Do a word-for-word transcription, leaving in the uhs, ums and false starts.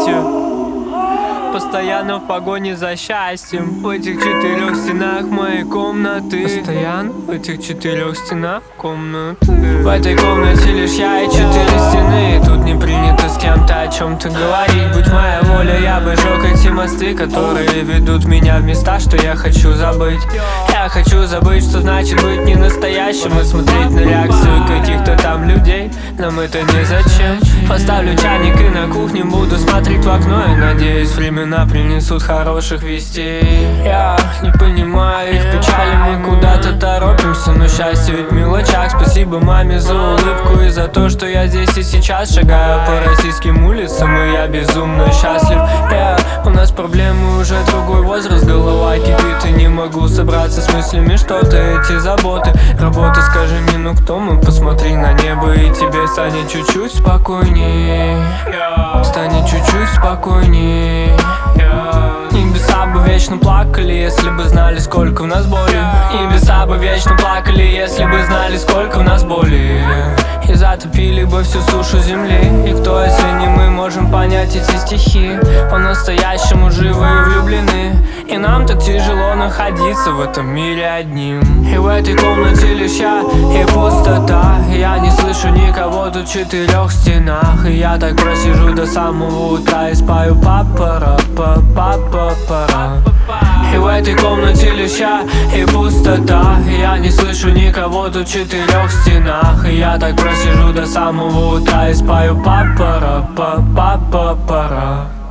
счастью. Постоянно в погоне за счастьем. В этих четырех стенах моей комнаты. Постоянно в этих четырех стенах комнаты. В этой комнате лишь я и четыре стены. Тут не принято с кем-то о чем-то говорить. Будь моя воля, я бы жег эти мосты, которые ведут меня в места, что я хочу забыть. Я хочу забыть, что значит быть не настоящим, и смотреть на реакцию каких-то там людей. Нам это не зачем. Поставлю чайник и на кухне буду смотреть в окно, и надеюсь, времена принесут хороших вестей. Я не понимаю их печали, мы куда-то торопимся, но счастье ведь в мелочах. Спасибо маме за улыбку и за то, что я здесь и сейчас шагаю по российским улицам, и я безумно счастлив. Я, у нас проблемы, уже другой возраст, голова кипит, и не могу собраться с мыслями, что-то эти заботы. Работа, скажи мне, ну кто мы? Посмотри на небо, и тебе станет чуть-чуть спокойней. Станет чуть-чуть спокойней. Небеса бы вечно плакали, если бы знали, сколько в нас боли. Небеса бы вечно плакали, если бы знали, сколько в нас боли. И затопили бы всю сушу земли. И кто, если не мы, можем понять эти стихи? По-настоящему живы и влюблены, и нам так тяжело находиться в этом мире одним. И в этой комнате лишь я и пустота. Я не слышу никого тут в четырех стенах, и я так просижу до самого утра и спою папара па па па пара. И в этой комнате лишь я и пустота. Я не слышу никого тут в четырех стенах, и я так просижу до самого утра и спою папара па па па пара.